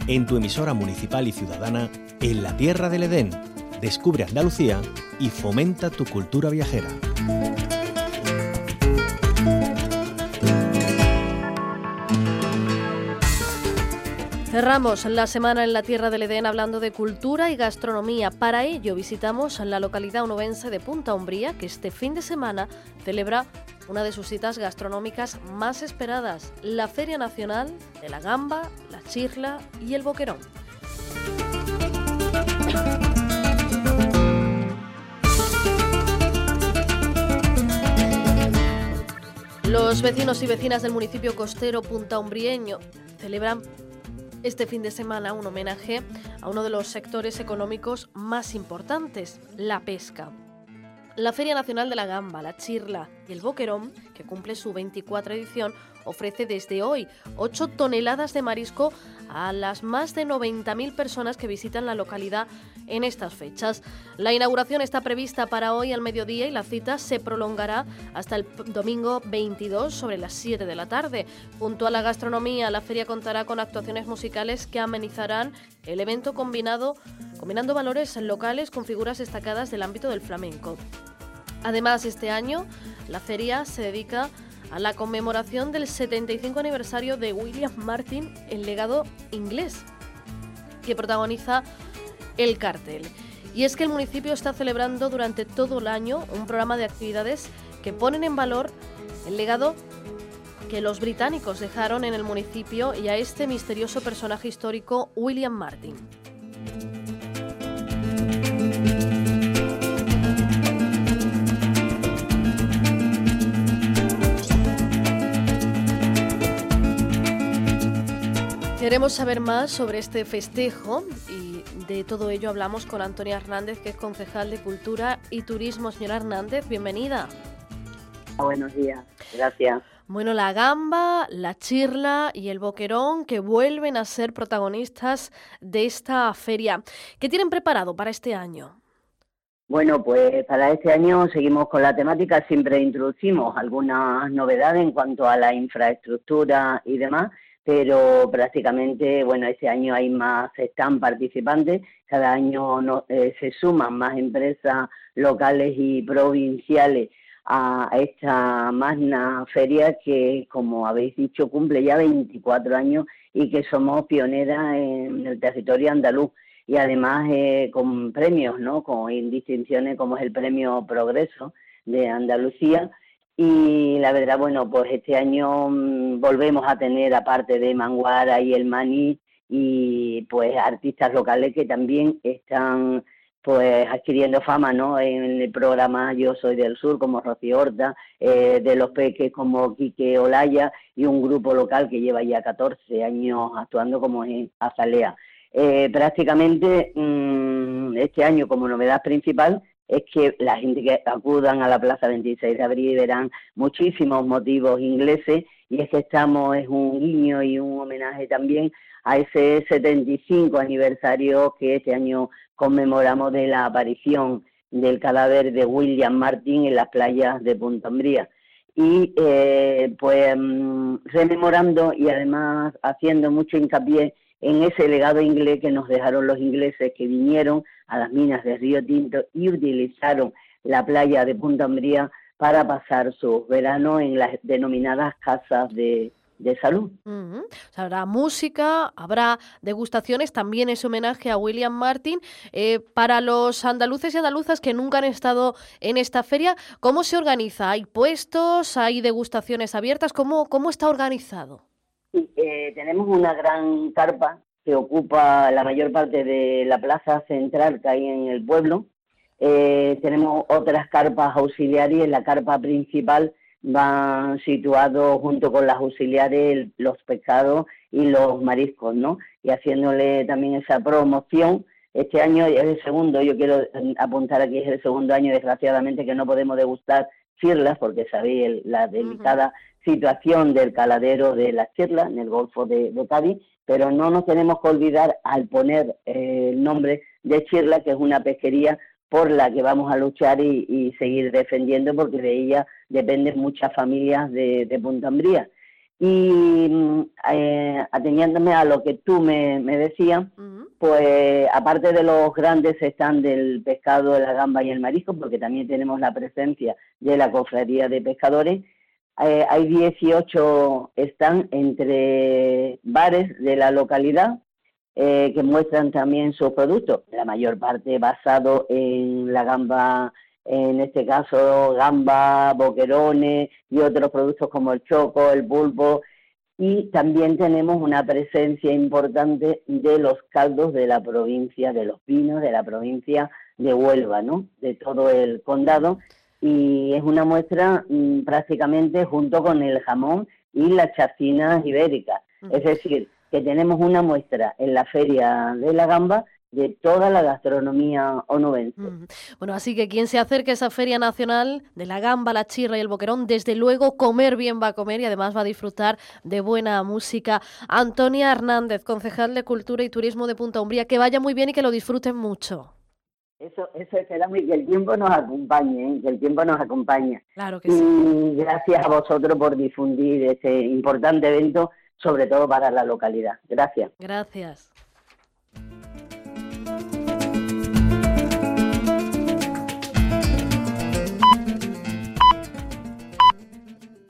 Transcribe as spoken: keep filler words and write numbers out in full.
en tu emisora municipal y ciudadana en la tierra del Edén. Descubre Andalucía y fomenta tu cultura viajera. Cerramos la semana en la Tierra del Edén hablando de cultura y gastronomía. Para ello visitamos la localidad onubense de Punta Umbría, que este fin de semana celebra una de sus citas gastronómicas más esperadas, la Feria Nacional de la Gamba, la Chirla y el Boquerón. Los vecinos y vecinas del municipio costero puntaumbrieño celebran este fin de semana un homenaje a uno de los sectores económicos más importantes, la pesca. La Feria Nacional de la Gamba, la Chirla y el Boquerón, que cumple su veinticuarta edición, ofrece desde hoy ocho toneladas de marisco a las más de noventa mil personas que visitan la localidad en estas fechas. La inauguración está prevista para hoy al mediodía y la cita se prolongará hasta el domingo veintidós sobre las siete de la tarde. Junto a la gastronomía, la feria contará con actuaciones musicales que amenizarán el evento combinado, combinando valores locales con figuras destacadas del ámbito del flamenco. Además, este año la feria se dedica a la conmemoración del setenta y cinco aniversario de William Martin, el legado inglés, que protagoniza el cartel. Y es que el municipio está celebrando durante todo el año un programa de actividades que ponen en valor el legado que los británicos dejaron en el municipio y a este misterioso personaje histórico, William Martin. Queremos saber más sobre este festejo y de todo ello hablamos con Antonia Hernández, que es concejal de Cultura y Turismo. Señora Hernández, bienvenida. Buenos días, gracias. Bueno, la Gamba, la Chirla y el Boquerón que vuelven a ser protagonistas de esta feria. ¿Qué tienen preparado para este año? Bueno, pues para este año seguimos con la temática, siempre introducimos algunas novedades en cuanto a la infraestructura y demás, pero prácticamente, bueno, este año hay más, están participantes, cada año no, eh, se suman más empresas locales y provinciales a esta magna feria que, como habéis dicho, cumple ya veinticuatro años y que somos pioneras en el territorio andaluz y además eh, con premios, ¿no?, con distinciones como es el Premio Progreso de Andalucía. Y la verdad, bueno, pues este año mmm, volvemos a tener, aparte de Manguara y el Maní, y pues artistas locales que también están pues adquiriendo fama, ¿no?, en el programa Yo Soy del Sur, como Rocío Horta, eh, de los peques como Quique Olaya, y un grupo local que lleva ya catorce años actuando como es Azalea. Eh, prácticamente mmm, este año, como novedad principal, es que la gente que acudan a la Plaza veintiséis de abril verán muchísimos motivos ingleses, y es que estamos, es un guiño y un homenaje también a ese setenta y cinco aniversario que este año conmemoramos de la aparición del cadáver de William Martin en las playas de Punta Umbría. Y eh, pues rememorando y además haciendo mucho hincapié en ese legado inglés que nos dejaron los ingleses, que vinieron a las minas de Río Tinto y utilizaron la playa de Punta Umbría para pasar sus veranos en las denominadas casas de, de salud. Uh-huh. O sea, habrá música, habrá degustaciones, también ese homenaje a William Martin. Eh, para los andaluces y andaluzas que nunca han estado en esta feria, ¿cómo se organiza? ¿Hay puestos? ¿Hay degustaciones abiertas? ¿Cómo, cómo está organizado? Sí, eh, tenemos una gran carpa que ocupa la mayor parte de la plaza central que hay en el pueblo. Eh, tenemos otras carpas auxiliares. En la carpa principal van situados junto con las auxiliares los pescados y los mariscos, ¿no? Y haciéndole también esa promoción. Este año es el segundo, yo quiero apuntar aquí, es el segundo año, desgraciadamente, que no podemos degustar chirlas, porque sabéis el, la delicada uh-huh. situación del caladero de las chirlas en el Golfo de, de Cádiz, pero no nos tenemos que olvidar, al poner eh, el nombre de Chirla, que es una pesquería por la que vamos a luchar y, y seguir defendiendo, porque de ella dependen muchas familias de, de Punta Umbría. Y eh, ateniéndome a lo que tú me, me decías, uh-huh. pues aparte de los grandes stands del pescado, de la gamba y el marisco, porque también tenemos la presencia de la cofradía de pescadores, eh, hay dieciocho stands entre bares de la localidad eh, que muestran también sus productos, la mayor parte basado en la gamba, en este caso gamba, boquerones y otros productos como el choco, el pulpo, y también tenemos una presencia importante de los caldos de la provincia de Los Pinos, de la provincia de Huelva, ¿no? De todo el condado, y es una muestra mmm, prácticamente junto con el jamón y las chacinas ibéricas, uh-huh. es decir, que tenemos una muestra en la Feria de la Gamba de toda la gastronomía onubense. Mm. Bueno, así que quien se acerque a esa Feria Nacional de la Gamba, la Chirra y el Boquerón, desde luego comer bien va a comer y además va a disfrutar de buena música. Antonia Hernández, concejal de Cultura y Turismo de Punta Umbría, que vaya muy bien y que lo disfruten mucho. Eso, eso esperamos y que el tiempo nos acompañe, ¿eh? que el tiempo nos acompañe. Claro que y sí. Gracias a vosotros por difundir este importante evento, sobre todo para la localidad. Gracias. Gracias.